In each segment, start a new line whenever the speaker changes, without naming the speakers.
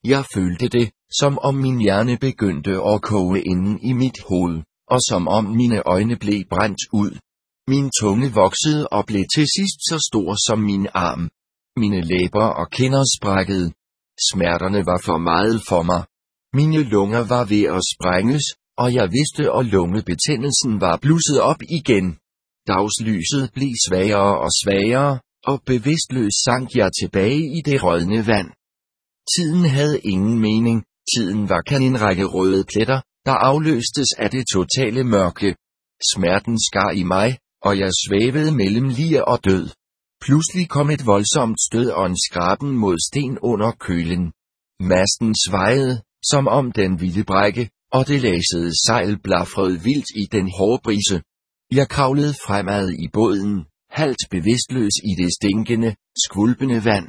Jeg følte det, som om min hjerne begyndte at koge inden i mit hoved, og som om mine øjne blev brændt ud. Min tunge voksede og blev til sidst så stor som min arm. Mine læber og kinder sprækkede. Smerterne var for meget for mig. Mine lunger var ved at sprænges, og jeg vidste, at lungebetændelsen var blusset op igen. Dagslyset blev svagere og svagere, og bevidstløs sank jeg tilbage i det rådne vand. Tiden havde ingen mening, tiden var kun en række røde pletter, der afløstes af det totale mørke. Smerten skar i mig, og jeg svævede mellem lig og død. Pludselig kom et voldsomt stød og en skraben mod sten under kølen. Masten svajede, som om den ville brække, og det læsede sejl blafrede vildt i den hårde brise. Jeg kravlede fremad i båden, halvt bevidstløs i det stinkende, skvulpende vand.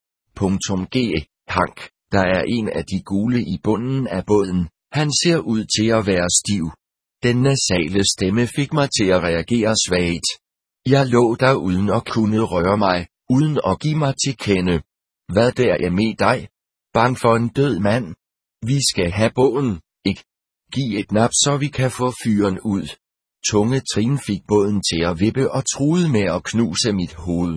G. Hank, der er en af de gule i bunden af båden, han ser ud til at være stiv. Den nasale stemme fik mig til at reagere svagt. Jeg lå der uden at kunne røre mig, uden at give mig til kende. Hvad der er med dig? Bang for en død mand? Vi skal have båden, ikke? Giv et nap, så vi kan få fyren ud. Tunge trin fik båden til at vippe og truede med at knuse mit hoved.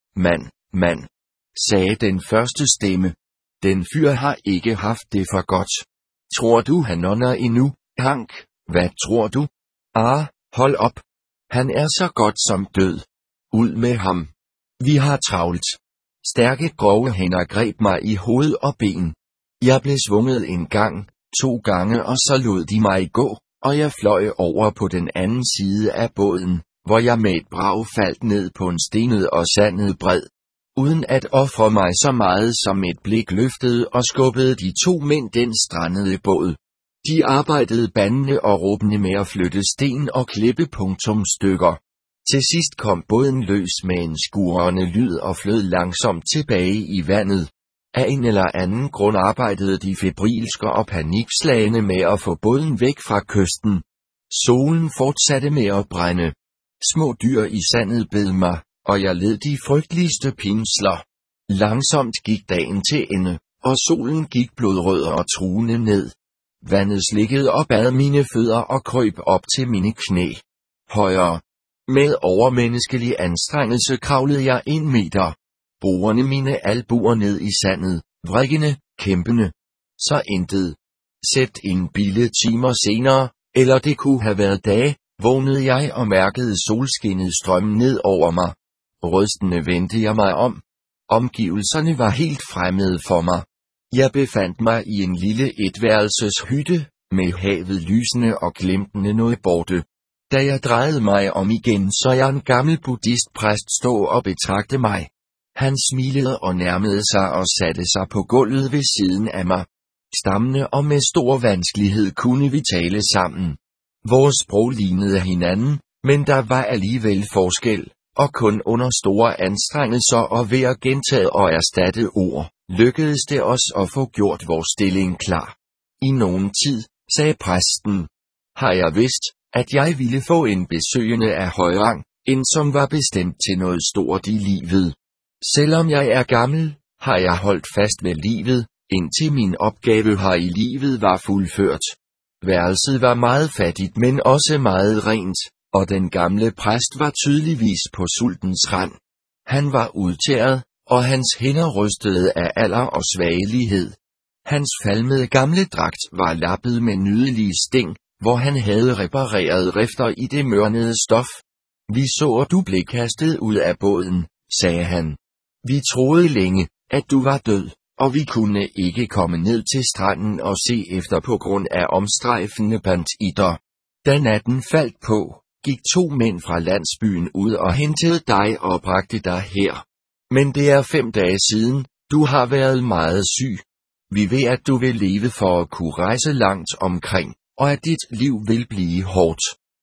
Mand, sagde den første stemme. Den fyr har ikke haft det for godt. Tror du han ånder endnu, Hank? Hvad tror du? Hold op. Han er så godt som død. Ud med ham. Vi har travlt. Stærke grove hænder greb mig i hoved og ben. Jeg blev svunget en gang, 2 gange og så lod de mig gå, og jeg fløj over på den anden side af båden, hvor jeg med et brag faldt ned på en stenet og sandet bred. Uden at ofre mig så meget som et blik løftede og skubbede de 2 mænd den strandede båd. De arbejdede bandende og råbende med at flytte sten og klippe stykker. Til sidst kom båden løs med en skurrende lyd og flød langsomt tilbage i vandet. Af en eller anden grund arbejdede de febrilske og panikslagende med at få båden væk fra kysten. Solen fortsatte med at brænde. Små dyr i sandet bed mig, og jeg led de frygteligste pinsler. Langsomt gik dagen til ende, og solen gik blodrød og truende ned. Vandet slikkede op ad mine fødder og krøb op til mine knæ. Højere. Med overmenneskelig anstrengelse kravlede jeg 1 meter. Borerne mine albuer ned i sandet, vrikkende, kæmpende. Så intet. Sæt en bille timer senere, eller det kunne have været dage, vågnede jeg og mærkede solskinnet strømme ned over mig. Rystende vendte jeg mig om. Omgivelserne var helt fremmede for mig. Jeg befandt mig i en lille etværelses hytte, med havet lysende og glimtende noget borte. Da jeg drejede mig om igen, så jeg en gammel buddhistpræst stå og betragte mig. Han smilede og nærmede sig og satte sig på gulvet ved siden af mig. Stammende og med stor vanskelighed kunne vi tale sammen. Vores sprog lignede hinanden, men der var alligevel forskel, og kun under store anstrengelser og ved at gentage og erstatte ord, lykkedes det os at få gjort vores stilling klar. I nogen tid, sagde præsten, har jeg vidst, at jeg ville få en besøgende af høj rang, en som var bestemt til noget stort i livet. Selvom jeg er gammel, har jeg holdt fast ved livet, indtil min opgave her i livet var fuldført. Værelset var meget fattigt, men også meget rent, og den gamle præst var tydeligvis på sultens rand. Han var udtæret, og hans hænder rystede af alder og svagelighed. Hans falmede gamle dragt var lappet med nydelige sting, hvor han havde repareret rifter i det mørnede stof. Vi så, at du blev kastet ud af båden, sagde han. Vi troede længe, at du var død, og vi kunne ikke komme ned til stranden og se efter på grund af omstrejfende banditter. Da natten faldt på, gik 2 mænd fra landsbyen ud og hentede dig og bragte dig her. Men det er 5 dage siden, du har været meget syg. Vi ved, at du vil leve for at kunne rejse langt omkring, og at dit liv vil blive hårdt.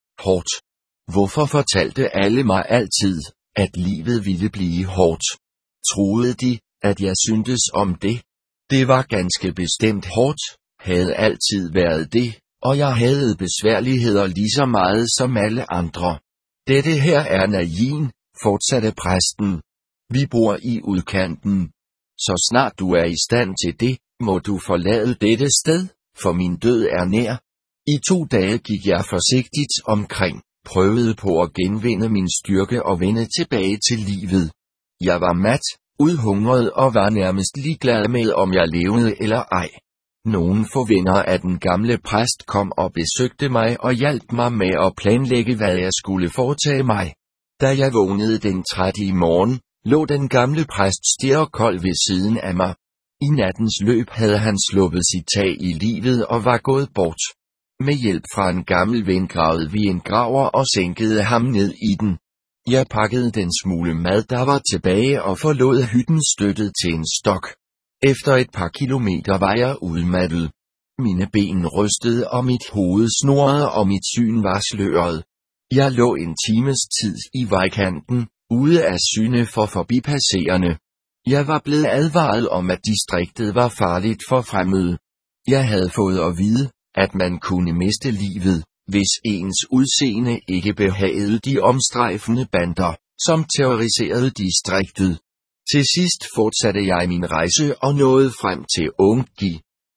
Hvorfor fortalte alle mig altid, at livet ville blive hårdt? Troede de, at jeg syntes om det? Det var ganske bestemt hårdt, havde altid været det, og jeg havde besværligheder lige så meget som alle andre. Dette her er Najin, fortsatte præsten. Vi bor i udkanten. Så snart du er i stand til det, Må du forlade dette sted, for min død er nær. I 2 dage gik jeg forsigtigt omkring, prøvede på at genvinde min styrke og vende tilbage til livet. Jeg var mat, udhungret og var nærmest ligeglad med om jeg levede eller ej. Nogle få venner af den gamle præst kom og besøgte mig og hjalp mig med at planlægge hvad jeg skulle foretage mig. Da jeg vågnede den 30. morgen, lå den gamle præst stjerkold ved siden af mig. I nattens løb havde han sluppet sit tag i livet og var gået bort. Med hjælp fra en gammel ven gravede vi en graver og sænkede ham ned i den. Jeg pakkede den smule mad der var tilbage og forlod hytten støttet til en stok. Efter et par kilometer var jeg udmattet. Mine ben rystede og mit hoved snurrede og mit syn var sløret. Jeg lå en times tid i vejkanten, ude af syne for forbipasserende. Jeg var blevet advaret om at distriktet var farligt for fremmede. Jeg havde fået at vide, at man kunne miste livet, hvis ens udseende ikke behagede de omstrejfende bander, som terroriserede distriktet. Til sidst fortsatte jeg min rejse og nåede frem til Unggi.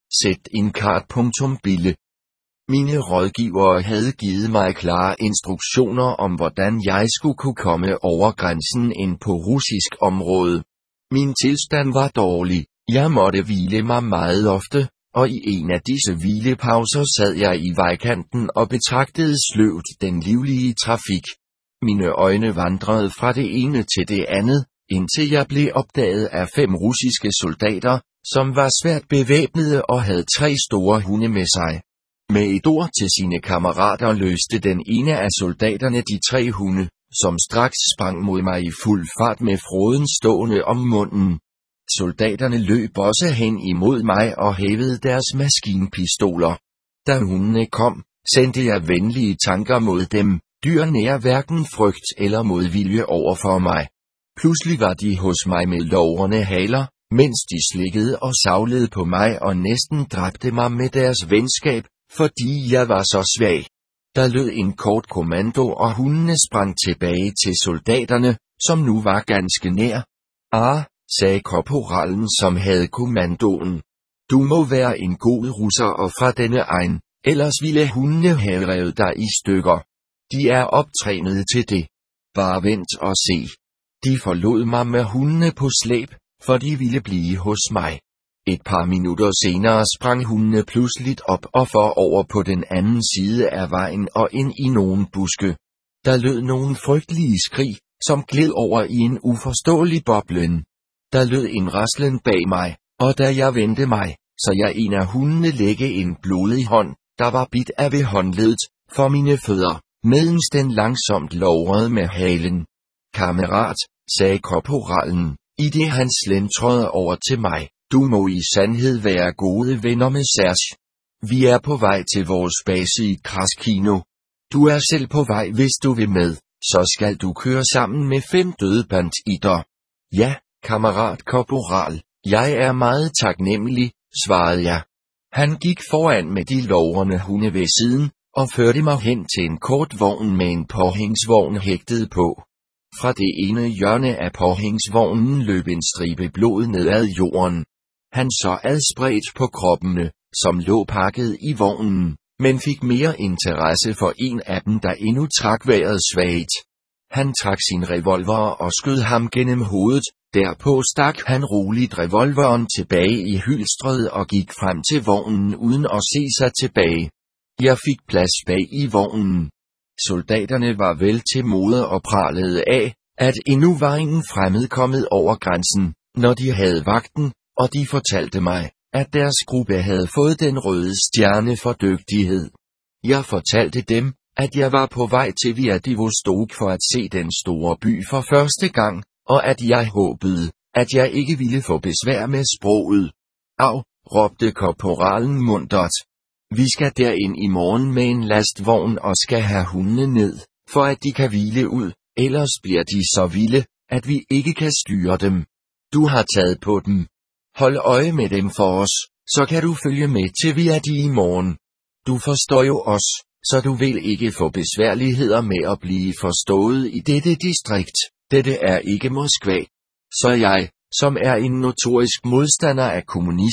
Bille. Mine rådgivere havde givet mig klare instruktioner om hvordan jeg skulle kunne komme over grænsen ind på russisk område. Min tilstand var dårlig, jeg måtte hvile mig meget ofte, og i en af disse hvilepauser sad jeg i vejkanten og betragtede sløvt den livlige trafik. Mine øjne vandrede fra det ene til det andet, indtil jeg blev opdaget af 5 russiske soldater, som var svært bevæbnede og havde 3 store hunde med sig. Med et ord til sine kammerater løste den ene af soldaterne de 3 hunde, som straks sprang mod mig i fuld fart med fråden stående om munden. Soldaterne løb også hen imod mig og hævede deres maskinpistoler. Da hundene kom, sendte jeg venlige tanker mod dem, dyr nær hverken frygt eller modvilje over for mig. Pludselig var de hos mig med logrende haler, mens de slikkede og savlede på mig og næsten dræbte mig med deres venskab, fordi jeg var så svag. Der lød en kort kommando og hundene sprang tilbage til soldaterne, som nu var ganske nær. Sagde korporalen som havde kommandoen. Du må være en god russer og fra denne egen, ellers ville hundene have revet dig i stykker. De er optrænet til det. Bare vent og se. De forlod mig med hundene på slæb, for de ville blive hos mig. Et par minutter senere sprang hundene pludseligt op og for over på den anden side af vejen og ind i nogle buske. Der lød nogle frygtelige skrig, som gled over i en uforståelig boblen. Der lød en raslen bag mig, og da jeg vendte mig, så jeg en af hundene lægge en blodig hånd, der var bidt af ved håndledet, for mine fødder, medens den langsomt lovrede med halen. Kammerat, sagde korporalen, i det han slentrede over til mig, du må i sandhed være gode venner med Serge. Vi er på vej til vores base i Kraskino. Du er selv på vej hvis du vil med, så skal du køre sammen med 5 døde banditter. Ja, kammerat korporal, jeg er meget taknemmelig, svarede jeg. Han gik foran med de lovrende hunde ved siden, og førte mig hen til en kort vogn med en påhængsvogn hægtet på. Fra det ene hjørne af påhængsvognen løb en stribe blod ned ad jorden. Han så adspredt på kroppene, som lå pakket i vognen, men fik mere interesse for en af dem, der endnu trak vejret svagt. Han trak sin revolver og skød ham gennem hovedet, derpå stak han roligt revolveren tilbage i hylstret og gik frem til vognen uden at se sig tilbage. Jeg fik plads bag i vognen. Soldaterne var vel til mode og pralede af, at endnu var ingen fremmed kommet over grænsen, når de havde vagten, og de fortalte mig, at deres gruppe havde fået den røde stjerne for dygtighed. Jeg fortalte dem, at jeg var på vej til Vladivostok for at se den store by for første gang, og at jeg håbede, at jeg ikke ville få besvær med sproget. Au, råbte korporalen muntert. Vi skal derind i morgen med en lastvogn og skal have hundene ned, for at de kan hvile ud, ellers bliver de så vilde, at vi ikke kan styre dem. Du har taget på dem. Hold øje med dem for os, så kan du følge med til vi er de i morgen. Du forstår jo os, så du vil ikke få besværligheder med at blive forstået i dette distrikt. Dette er ikke Moskva. Så jeg, som er en notorisk modstander af kommunismen,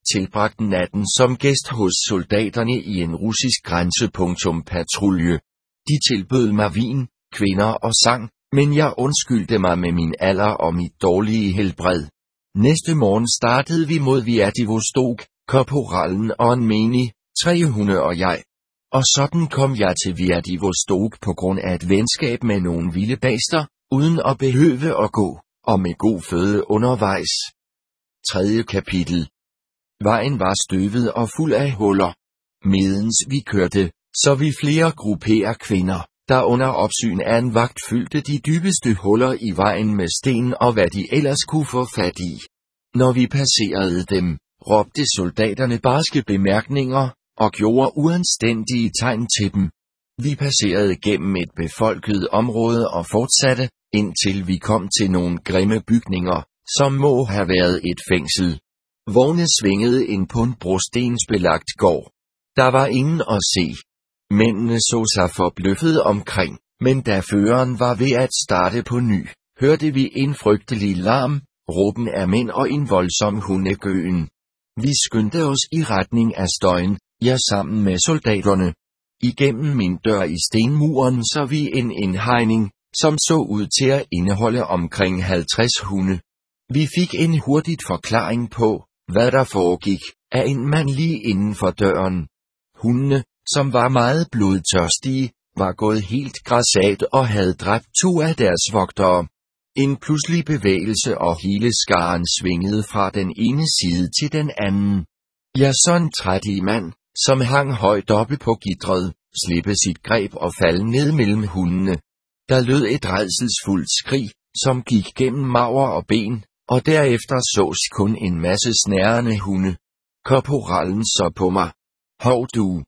tilbragte natten som gæst hos soldaterne i en russisk grænsepatrulje. De tilbød mig vin, kvinder og sang, men jeg undskyldte mig med min alder og mit dårlige helbred. Næste morgen startede vi mod Vladivostok, korporalen og en menig, 3 hunde og jeg. Og sådan kom jeg til Vladivostok på grund af et venskab med nogle vilde baster, uden at behøve at gå, og med god føde undervejs. 3. kapitel. Vejen var støvet og fuld af huller. Medens vi kørte, så vi flere grupper kvinder, der under opsyn af en vagt fyldte de dybeste huller i vejen med sten og hvad de ellers kunne få fat i. Når vi passerede dem, råbte soldaterne barske bemærkninger, og gjorde uanstændige tegn til dem. Vi passerede gennem et befolket område og fortsatte, indtil vi kom til nogle grimme bygninger, som må have været et fængsel. Vogne svingede ind på en brostensbelagt gård. Der var ingen at se. Mændene så sig forbløffet omkring, men da føreren var ved at starte på ny, hørte vi en frygtelig larm, råben af mænd og en voldsom hundegøen. Vi skyndte os i retning af støjen, ja sammen med soldaterne. Igennem min dør i stenmuren så vi en indhegning, som så ud til at indeholde omkring 50 hunde. Vi fik en hurtigt forklaring på, hvad der foregik, af en mand lige inden for døren. Hundene, som var meget blodtørstige, var gået helt grassat og havde dræbt 2 af deres vogtere. En pludselig bevægelse og hele skaren svingede fra den ene side til den anden. Jeg så en trættig mand, som hang højt oppe på gittret, slippe sit greb og falde ned mellem hundene. Der lød et rædselsfuldt skrig, som gik gennem marver og ben, og derefter sås kun en masse snærende hunde. Korporalen så på mig. Hov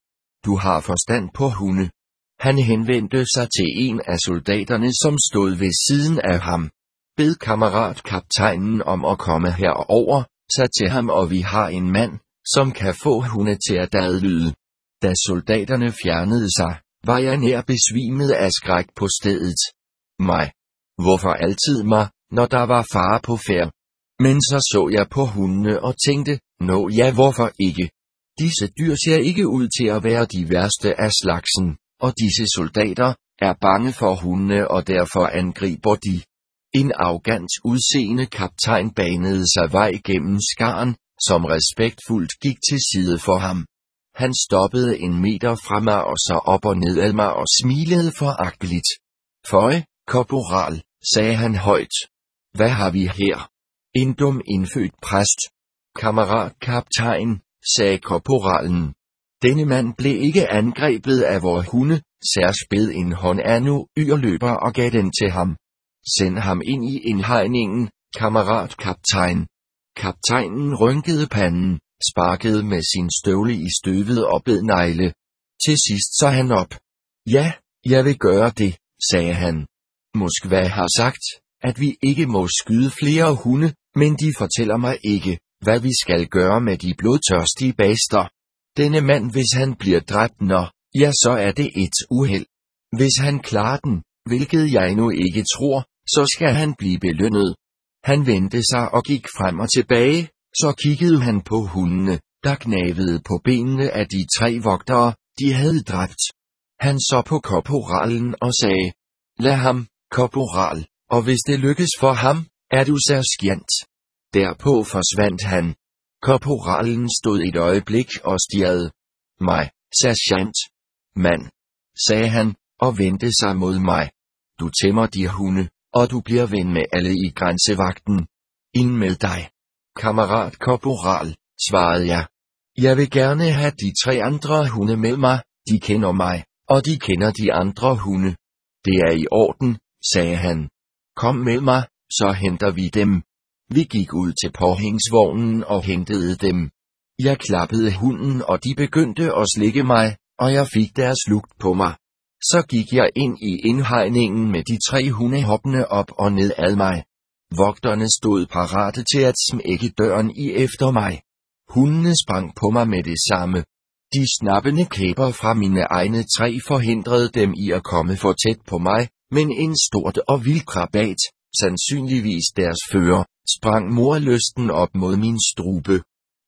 du har forstand på hunde. Han henvendte sig til en af soldaterne, som stod ved siden af ham. Bed kammerat-kaptajnen om at komme herover, sagde til ham, og vi har en mand, som kan få hunde til at dadlyde. Da soldaterne fjernede sig, var jeg nær besvimet af skræk på stedet. Mig. Hvorfor altid mig, når der var fare på færd? Men så jeg på hundene og tænkte, hvorfor ikke? Disse dyr ser ikke ud til at være de værste af slagsen, og disse soldater er bange for hundene og derfor angriber de. En arrogant udseende kaptajn banede sig vej gennem skaren, som respektfuldt gik til side for ham. Han stoppede 1 meter fra mig og så op og ned af mig og smilede foragteligt. Føj, korporal, sagde han højt. Hvad har vi her? En dum indfødt præst. Kammerat kaptajn, sagde korporalen. Denne mand blev ikke angrebet af vor hunde, Særs bed en hånd af nu yrløber og gav den til ham. Send ham ind i indhegningen, kammerat kaptajn. Kaptajnen rynkede panden, sparkede med sin støvle i støvet og bed negle. Til sidst så han op. Ja, jeg vil gøre det, sagde han. Moskva har sagt, at vi ikke må skyde flere hunde, men de fortæller mig ikke, hvad vi skal gøre med de blodtørstige baster. Denne mand, hvis han bliver dræbt, så er det et uheld. Hvis han klarer den, hvilket jeg nu ikke tror, så skal han blive belønnet. Han vendte sig og gik frem og tilbage, så kiggede han på hundene, der gnavede på benene af de 3 vogtere, de havde dræbt. Han så på korporalen og sagde, lad ham, korporal, og hvis det lykkes for ham, er du sergeant. Derpå forsvandt han. Korporalen stod et øjeblik og stirrede. Mig, sergeant. Mand, sagde han, og vendte sig mod mig. Du tæmmer de hunde, og du bliver ven med alle i grænsevagten. Ind med dig. Kammerat korporal, svarede jeg. Jeg vil gerne have de 3 andre hunde med mig, de kender mig, og de kender de andre hunde. Det er i orden, sagde han. Kom med mig, så henter vi dem. Vi gik ud til påhængsvognen og hentede dem. Jeg klappede hunden, og de begyndte at slikke mig, og jeg fik deres lugt på mig. Så gik jeg ind i indhegningen med de 3 hunde hoppende op og ned ad mig. Vogterne stod parate til at smække døren i efter mig. Hundene sprang på mig med det samme. De snappende kæber fra mine egne 3 forhindrede dem i at komme for tæt på mig, men en stort og vild krabat, sandsynligvis deres fører, sprang morlysten op mod min strube.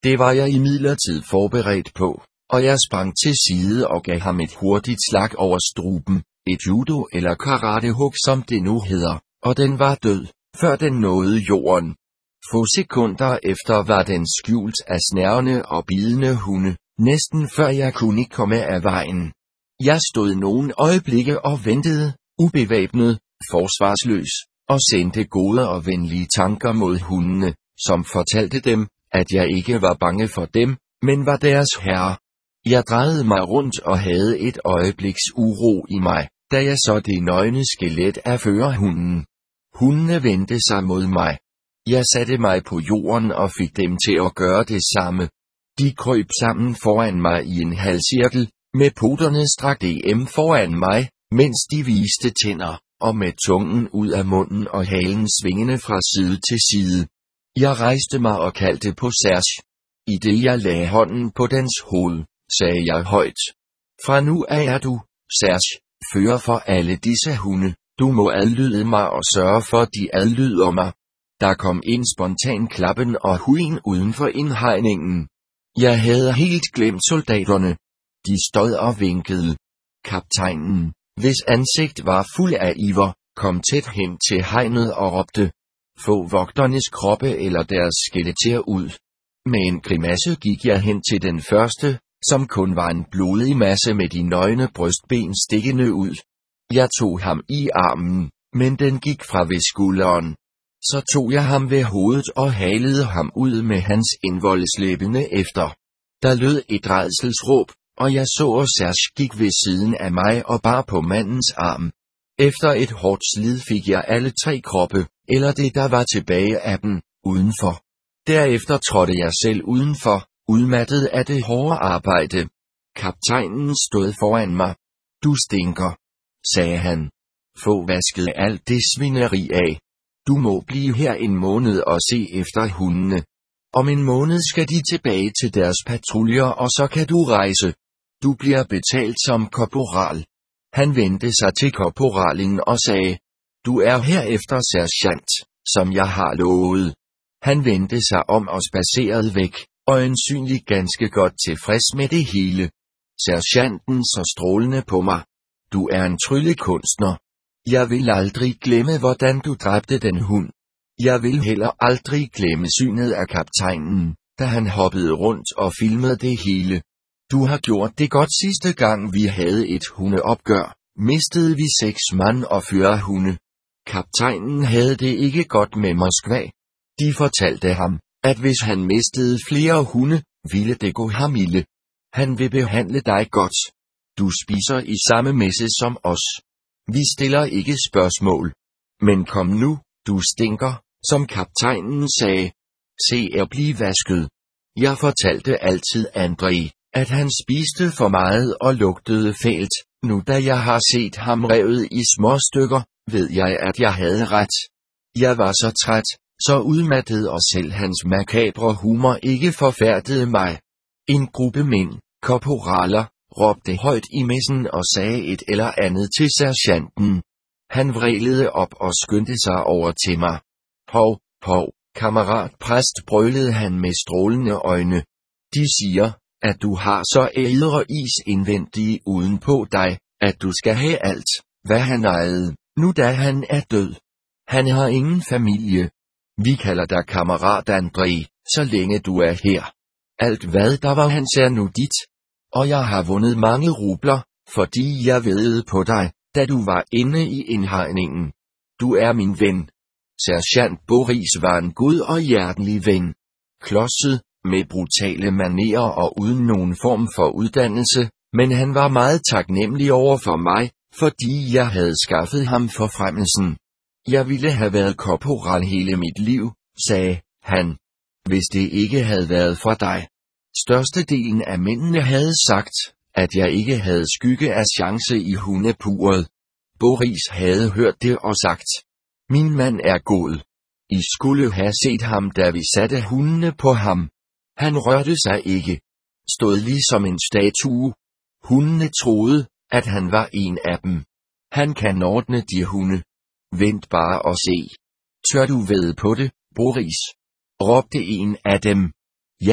Det var jeg imidlertid forberedt på, og jeg sprang til side og gav ham et hurtigt slag over struben, et judo eller karatehug som det nu hedder, og den var død, før den nåede jorden. Få sekunder efter var den skjult af snærende og bidende hunde, næsten før jeg kunne komme af vejen. Jeg stod nogle øjeblikke og ventede, ubevæbnet, forsvarsløs, og sendte gode og venlige tanker mod hundene, som fortalte dem, at jeg ikke var bange for dem, men var deres herre. Jeg drejede mig rundt og havde et øjebliks uro i mig, da jeg så det nøgne skelet af førerhunden. Hundene vendte sig mod mig. Jeg satte mig på jorden og fik dem til at gøre det samme. De krøb sammen foran mig i en halvcirkel, med poterne strakt foran mig, mens de viste tænder, og med tungen ud af munden og halen svingende fra side til side. Jeg rejste mig og kaldte på Serge. I det jeg lagde hånden på dens hoved, sagde jeg højt. Fra nu af er du, Serge, fører for alle disse hunde. Du må adlyde mig og sørge for de adlyder mig. Der kom en spontan klappen og hujen uden for indhegningen. Jeg havde helt glemt soldaterne. De stod og vinkede. Kaptajnen, hvis ansigt var fuld af iver, kom tæt hen til hegnet og råbte. Få vogternes kroppe eller deres skeletter ud. Med en grimasse gik jeg hen til den første, som kun var en blodig masse med de nøgne brystben stikkende ud. Jeg tog ham i armen, men den gik fra ved skulderen. Så tog jeg ham ved hovedet og halede ham ud med hans indvoldeslæbende efter. Der lød et rædselsråb, og jeg så og Serge gik ved siden af mig og bar på mandens arm. Efter et hårdt slid fik jeg alle 3 kroppe, eller det der var tilbage af dem, udenfor. Derefter trådte jeg selv udenfor, udmattet af det hårde arbejde. Kaptajnen stod foran mig. Du stinker, sagde han. Få vasket alt det svineri af. Du må blive her en måned og se efter hundene. Om en måned skal de tilbage til deres patruljer, og så kan du rejse. Du bliver betalt som korporal. Han vendte sig til korporalen og sagde, du er herefter sergeant, som jeg har lovet. Han vendte sig om og spacerede væk, øjensynligt ganske godt tilfreds med det hele. Sergeanten så strålende på mig. Du er en tryllekunstner. Jeg vil aldrig glemme, hvordan du dræbte den hund. Jeg vil heller aldrig glemme synet af kaptajnen, da han hoppede rundt og filmede det hele. Du har gjort det godt. Sidste gang vi havde et hundeopgør, mistede vi 6 mand og førerhunde. Kaptajnen havde det ikke godt med Moskva. De fortalte ham, at hvis han mistede flere hunde, ville det gå ham ilde. Han vil behandle dig godt. Du spiser i samme messe som os. Vi stiller ikke spørgsmål. Men kom nu, du stinker, som kaptajnen sagde. Se at blive vasket. Jeg fortalte altid André, at han spiste for meget og lugtede fælt. Nu da jeg har set ham revet i små stykker, ved jeg at jeg havde ret. Jeg var så træt, så udmattet, og selv hans makabre humor ikke forfærdede mig. En gruppe mænd, korporaler, råbte højt i messen og sagde et eller andet til sergeanten. Han vrælede op og skyndte sig over til mig. Hov, hov, kammerat præst, brølede han med strålende øjne. De siger, at du har så ædre is indvendige uden på dig, at du skal have alt, hvad han ejede, nu da han er død. Han har ingen familie. Vi kalder dig kammerat André, så længe du er her. Alt hvad der var hans er nu dit. Og jeg har vundet mange rubler, fordi jeg vædede på dig, da du var inde i indhegningen. Du er min ven. Sergeant Boris var en god og hjertelig ven. Klodset, med brutale manerer og uden nogen form for uddannelse, men han var meget taknemmelig over for mig, fordi jeg havde skaffet ham forfremmelsen. Jeg ville have været korporal hele mit liv, sagde han, hvis det ikke havde været for dig. Størstedelen af mændene havde sagt, at jeg ikke havde skygge af chance i hundepuret. Boris havde hørt det og sagt, min mand er god. I skulle have set ham, da vi satte hundene på ham. Han rørte sig ikke. Stod ligesom en statue. Hundene troede, at han var en af dem. Han kan ordne de hunde. Vent bare og se. Tør du vædde på det, Boris? Råbte en af dem. Ja,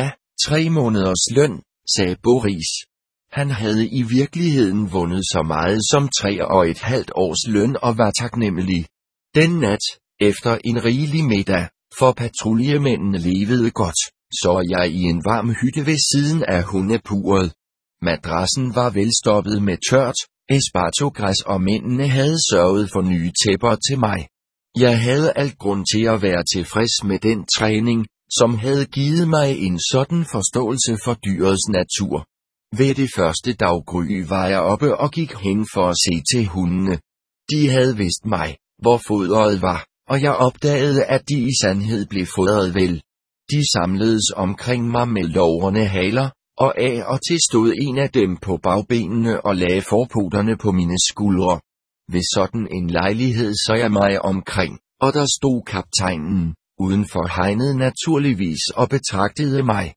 3 måneders løn, sagde Boris. Han havde i virkeligheden vundet så meget som 3,5 års løn og var taknemmelig. Den nat, efter en rigelig middag, for patruljemændene levede godt, så jeg i en varm hytte ved siden af hundepuret. Madrassen var velstoppet med tørt espartogræs, og mændene havde sørget for nye tæpper til mig. Jeg havde alt grund til at være tilfreds med den træning, som havde givet mig en sådan forståelse for dyrets natur. Ved det første daggry var jeg oppe og gik hen for at se til hundene. De havde vidst mig, hvor fodret var, og jeg opdagede, at de i sandhed blev fodret vel. De samledes omkring mig med lårene haler, og af og til stod en af dem på bagbenene og lagde forpoterne på mine skuldre. Ved sådan en lejlighed så jeg mig omkring, og der stod kaptajnen, uden for hegnet naturligvis, og betragtede mig.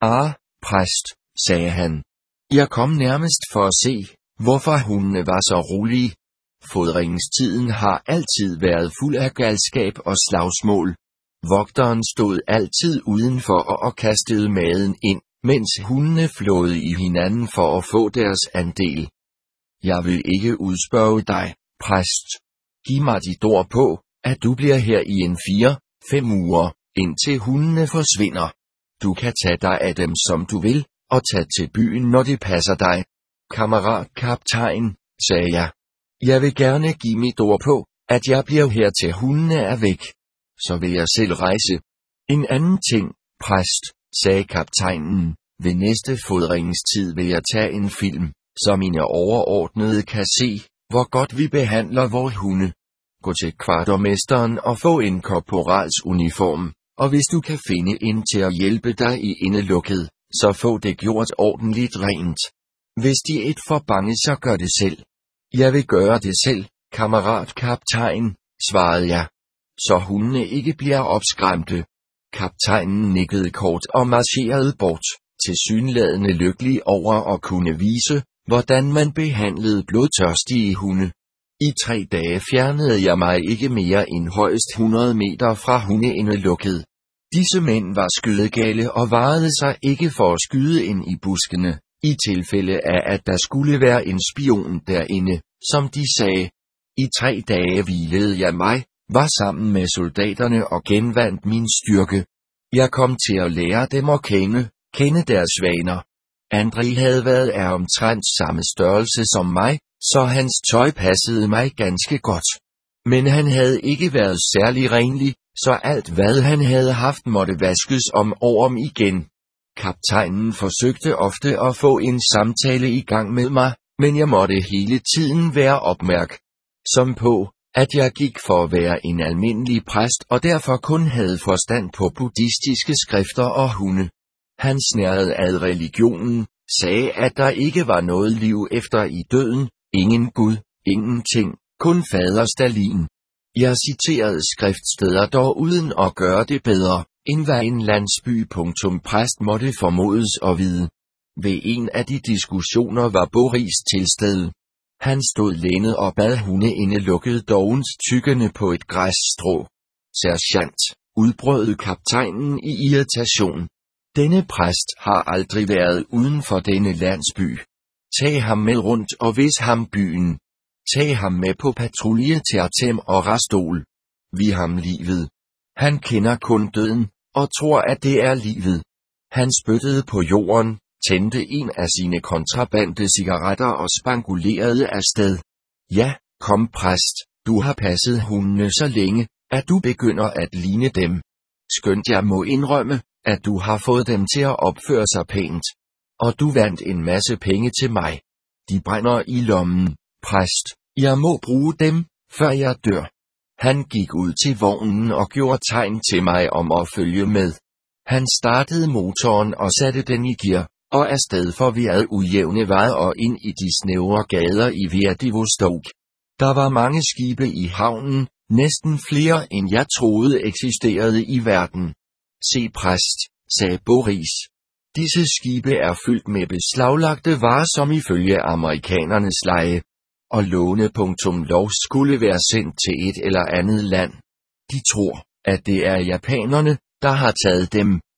Præst, sagde han. Jeg kom nærmest for at se, hvorfor hundene var så rolige. Fodringstiden har altid været fuld af galskab og slagsmål. Vogteren stod altid udenfor og kastede maden ind, mens hundene flåede i hinanden for at få deres andel. Jeg vil ikke udspørge dig, præst. Giv mig dit ord på, at du bliver her i en 4-5 uger, indtil hundene forsvinder. Du kan tage dig af dem som du vil, og tage til byen når det passer dig. Kammerat kaptajn, sagde jeg. Jeg vil gerne give mit ord på, at jeg bliver her til hundene er væk. Så vil jeg selv rejse. En anden ting, præst, sagde kaptajnen. Ved næste fodringstid vil jeg tage en film, så mine overordnede kan se, hvor godt vi behandler vores hunde. Gå til kvartermesteren og få en korporals uniform, og hvis du kan finde en til at hjælpe dig i indelukket, så få det gjort ordentligt rent. Hvis de er for bange, så gør det selv. Jeg vil gøre det selv, kammerat kaptajn, svarede jeg, så hundene ikke bliver opskræmte. Kaptajnen nikkede kort og marcherede bort, tilsyneladende lykkelig over at kunne vise, hvordan man behandlede blodtørstige hunde. I 3 dage fjernede jeg mig ikke mere end højst 100 meter fra hundeindelukket. Disse mænd var skydegale og varede sig ikke for at skyde ind i buskene, i tilfælde af at der skulle være en spion derinde, som de sagde. I 3 dage hvilede jeg mig, var sammen med soldaterne og genvandt min styrke. Jeg kom til at lære dem at kende deres vaner. André havde været af omtrent samme størrelse som mig, så hans tøj passede mig ganske godt. Men han havde ikke været særlig renlig, så alt hvad han havde haft måtte vaskes om igen. Kaptajnen forsøgte ofte at få en samtale i gang med mig, men jeg måtte hele tiden være opmærksom på, at jeg gik for at være en almindelig præst og derfor kun havde forstand på buddhistiske skrifter og hunde. Han snærede ad religionen, sagde at der ikke var noget liv efter i døden, ingen Gud, ingenting, kun fader Stalin. Jeg citerede skriftsteder dog uden at gøre det bedre, end hvad en landsby-præst måtte formodes at vide. Ved en af de diskussioner var Boris til stede. Han stod lænet og bad hundeindelukket dovent tyggende på et græsstrå. Sergeant, udbrød kaptajnen i irritation. Denne præst har aldrig været uden for denne landsby. Tag ham med rundt og vis ham byen. Tag ham med på patrulje til Artem og Rastol. Vi ham livet. Han kender kun døden, og tror at det er livet. Han spyttede på jorden, tændte en af sine kontrabande cigaretter og spangulerede afsted. Ja, kom præst, du har passet hundene så længe, at du begynder at ligne dem. Skønt jeg må indrømme, at du har fået dem til at opføre sig pænt. Og du vandt en masse penge til mig. De brænder i lommen, præst. Jeg må bruge dem, før jeg dør. Han gik ud til vognen og gjorde tegn til mig om at følge med. Han startede motoren og satte den i gear, og afsted for vejret ujævne veje og ind i de snævre gader i Vladivostok. Der var mange skibe i havnen, næsten flere end jeg troede eksisterede i verden. Se præst, sagde Boris. Disse skibe er fyldt med beslaglagte varer som ifølge amerikanernes leje. Og låne.lov skulle være sendt til et eller andet land. De tror, at det er japanerne, der har taget dem,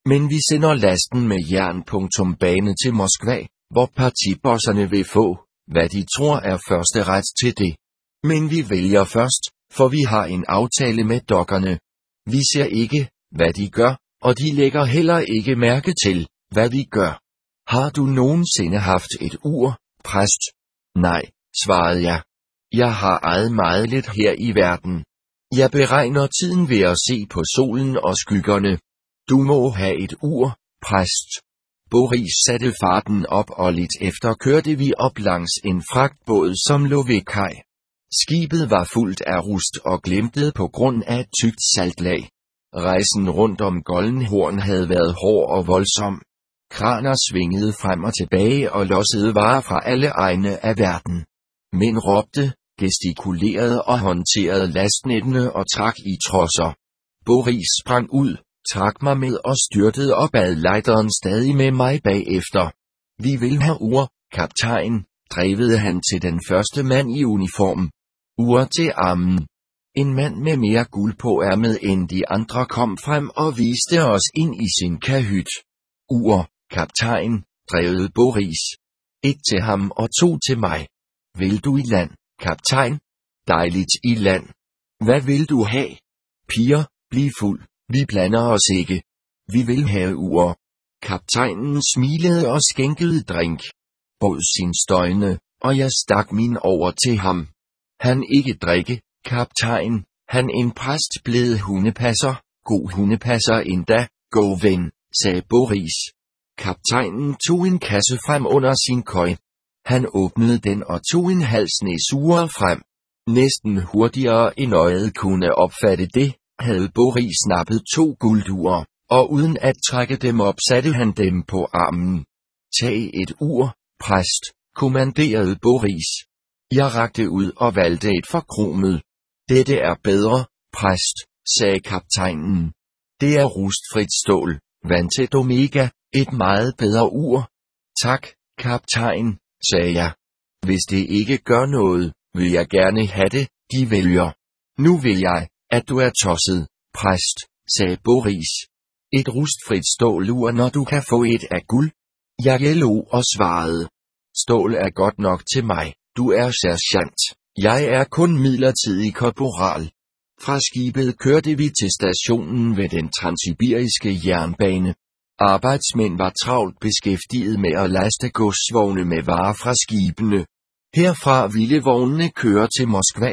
Men vi sender lasten med jernbane til Moskva, hvor partibosserne vil få, hvad de tror er første ret til det. Men vi vælger først, for vi har en aftale med dokkerne. Vi ser ikke, hvad de gør, og de lægger heller ikke mærke til, hvad vi gør. Har du nogensinde haft et ur, præst? Nej, svarede jeg. Jeg har ejet meget lidt her i verden. Jeg beregner tiden ved at se på solen og skyggerne. Du må have et ur, præst. Boris satte farten op, og lidt efter kørte vi op langs en fragtbåd, som lå ved kaj. Skibet var fuldt af rust og glimtede på grund af et tykt saltlag. Rejsen rundt om Goldenhorn havde været hård og voldsom. Kraner svingede frem og tilbage og lossede varer fra alle egne af verden. Mænd råbte, gestikulerede og håndterede lastnettene og trak i trosser. Boris sprang ud, trak mig med og styrtede og bad lejderen stadig med mig bagefter. Vi vil have ur, kaptajn, drevede han til den første mand i uniform. Ur til armen. En mand med mere guld på ærmet end de andre kom frem og viste os ind i sin kahyt. Ur, kaptajn, drevede Boris. 1 til ham og 2 til mig. Vil du i land, kaptajn? Dejligt i land. Hvad vil du have? Piger, bliv fuld, vi blander os ikke. Vi vil have ur. Kaptajnen smilede og skænkede drink. Båd sin støjne, og jeg stak min over til ham. Han ikke drikke, kaptajn, han en præst blevet hundepasser, god hundepasser endda, gå ven, sagde Boris. Kaptajnen tog en kasse frem under sin køj. Han åbnede den og tog en halv sne sure frem. Næsten hurtigere end øjet kunne opfatte det, havde Boris snappet 2 guldure, og uden at trække dem op satte han dem på armen. Tag et ur, præst, kommanderede Boris. Jeg rakte ud og valgte et forkromet. Dette er bedre, præst, sagde kaptajnen. Det er rustfrit stål, vandtæt omega, et meget bedre ur. Tak, kaptajn, sagde jeg. Hvis det ikke gør noget, vil jeg gerne have det, de vælger. Nu vil jeg, at du er tosset, præst, sagde Boris. Et rustfrit stålur, når du kan få et af guld. Jeg lå og svarede. Stål er godt nok til mig, du er sergeant. Jeg er kun midlertidig korporal. Fra skibet kørte vi til stationen ved den transsibiriske jernbane. Arbejdsmænd var travlt beskæftiget med at laste godsvogne med varer fra skibene. Herfra ville vognene køre til Moskva,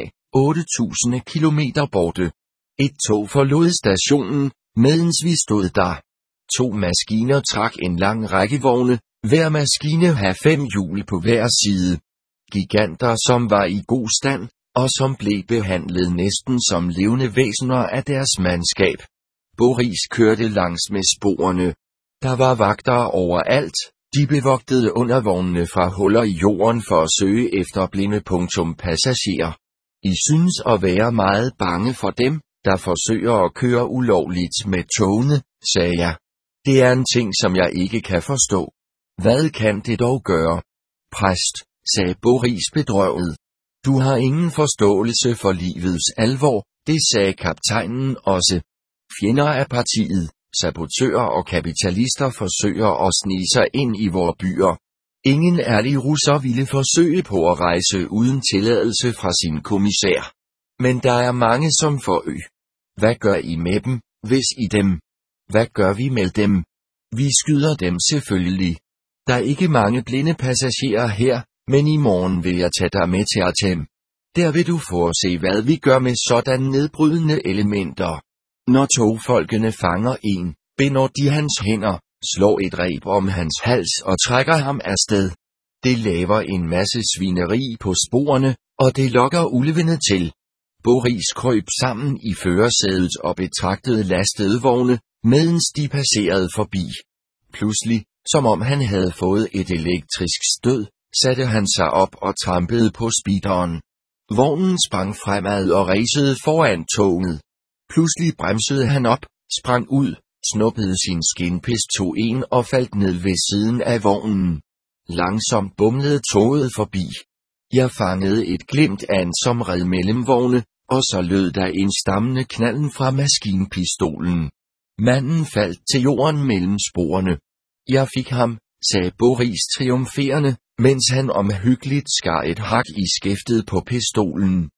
8.000 kilometer borte. Et tog forlod stationen, medens vi stod der. 2 maskiner trak en lang række vogne, hver maskine havde 5 hjul på hver side. Giganter, som var i god stand, og som blev behandlet næsten som levende væsener af deres mandskab. Boris kørte langs med sporene. Der var vagter overalt, de bevogtede undervognene fra huller i jorden for at søge efter blinde passagerer. I synes at være meget bange for dem, der forsøger at køre ulovligt med togene, sagde jeg. Det er en ting, som jeg ikke kan forstå. Hvad kan det dog gøre? Præst, sagde Boris bedrøvet. Du har ingen forståelse for livets alvor, det sagde kaptajnen også. Fjender af partiet, sabotører og kapitalister forsøger at snige sig ind i vores byer. Ingen ærlig russer ville forsøge på at rejse uden tilladelse fra sin kommissær. Men der er mange som forøg. Hvad gør I med dem, hvis I dem? Hvad gør vi med dem? Vi skyder dem selvfølgelig. Der er ikke mange blinde passagerer her, men i morgen vil jeg tage dig med til Artem. Der vil du få at se, hvad vi gør med sådan nedbrydende elementer. Når togfolkene fanger en, binder de hans hænder, slår et reb om hans hals og trækker ham afsted. Det laver en masse svineri på sporene, og det lokker ulvene til. Boris krøb sammen i førersædet og betragtede lastede vogne, medens de passerede forbi. Pludselig, som om han havde fået et elektrisk stød, satte han sig op og trampede på speederen. Vognen sprang fremad og racede foran toget. Pludselig bremsede han op, sprang ud, snuppede sin skinpistol og faldt ned ved siden af vognen. Langsomt bumlede toget forbi. Jeg fangede et glimt af en, som red mellem vogne, og så lød der en stammende knalden fra maskinpistolen. Manden faldt til jorden mellem sporene. Jeg fik ham, sagde Boris triumferende, mens han omhyggeligt skar et hak i skæftet på pistolen.